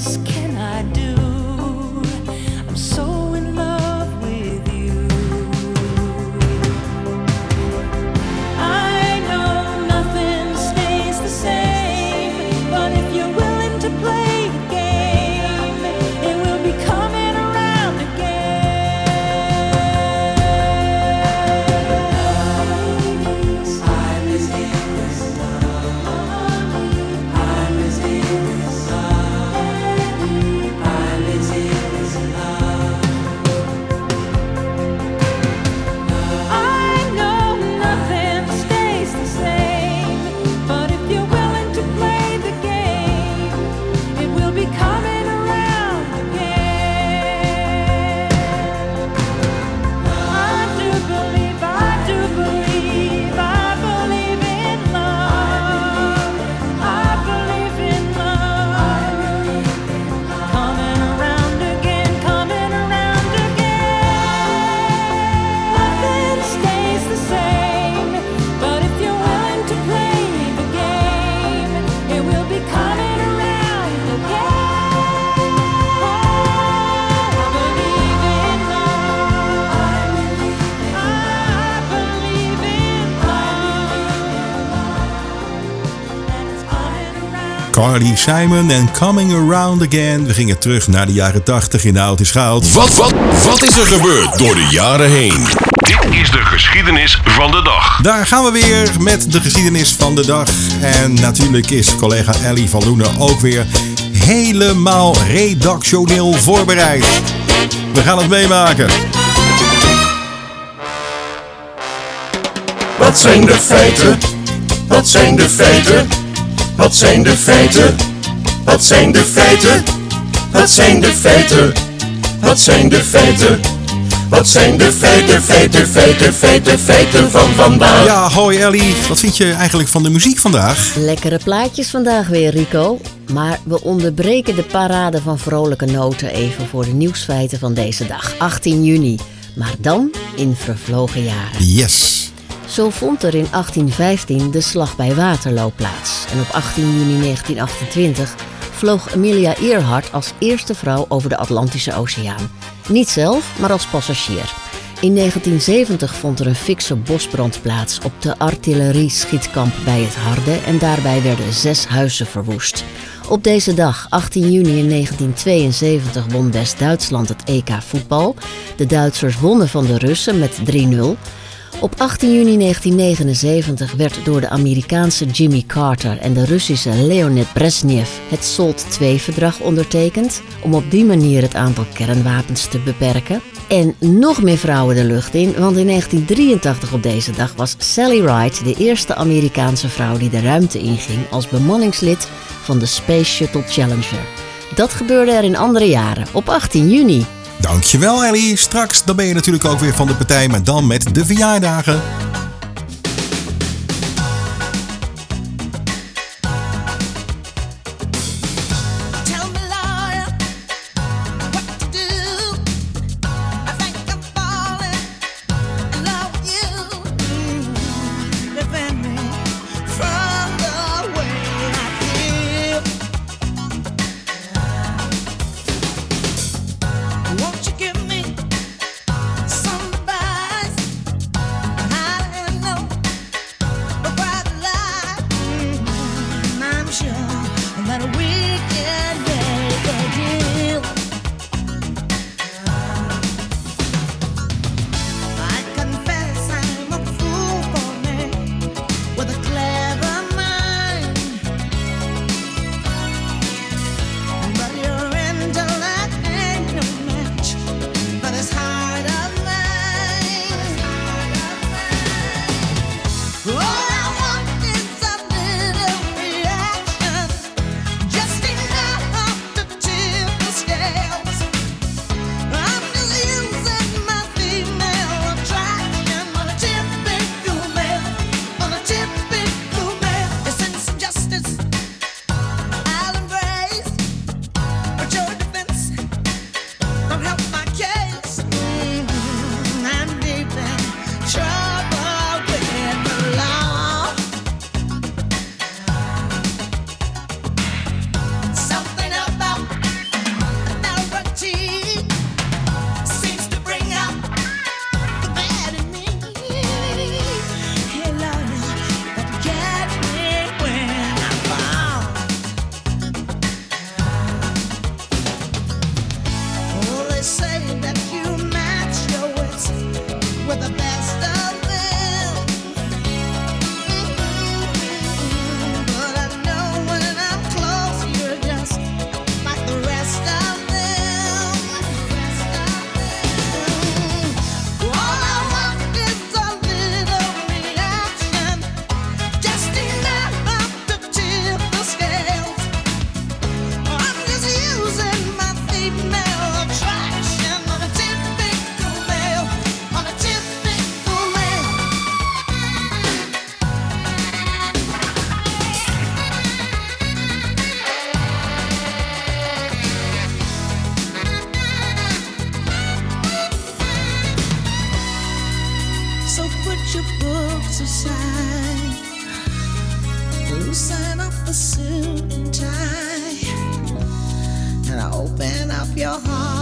Carly Simon en Coming Around Again. We gingen terug naar de jaren 80 in de Oud is Goud. Wat is er gebeurd door de jaren heen? Dit is de geschiedenis van de dag. Daar gaan we weer met de geschiedenis van de dag. En natuurlijk is collega Ellie van Loenen ook weer helemaal redactioneel voorbereid. We gaan het meemaken. Wat zijn de feiten? Wat zijn de feiten? Wat zijn de feiten? Wat zijn de feiten? Wat zijn de feiten? Wat zijn de feiten? Wat zijn de feiten van vandaag? Ja, hoi Ellie. Wat vind je eigenlijk van de muziek vandaag? Lekkere plaatjes vandaag weer, Rico. Maar we onderbreken de parade van vrolijke noten even voor de nieuwsfeiten van deze dag, 18 juni. Maar dan in vervlogen jaren. Yes. Zo vond er in 1815 de slag bij Waterloo plaats. En op 18 juni 1928 vloog Amelia Earhart als eerste vrouw over de Atlantische Oceaan. Niet zelf, maar als passagier. In 1970 vond er een fikse bosbrand plaats op de artillerieschietkamp bij het Harde en daarbij werden 6 huizen verwoest. Op deze dag, 18 juni in 1972, won West-Duitsland het EK voetbal. De Duitsers wonnen van de Russen met 3-0. Op 18 juni 1979 werd door de Amerikaanse Jimmy Carter en de Russische Leonid Brezhnev het SALT II-verdrag ondertekend, om op die manier het aantal kernwapens te beperken. En nog meer vrouwen de lucht in, want in 1983 op deze dag was Sally Ride de eerste Amerikaanse vrouw die de ruimte inging als bemanningslid van de Space Shuttle Challenger. Dat gebeurde er in andere jaren, op 18 juni. Dankjewel Ellie. Straks dan ben je natuurlijk ook weer van de partij, maar dan met de verjaardagen. Won't you give me some advice? up your heart.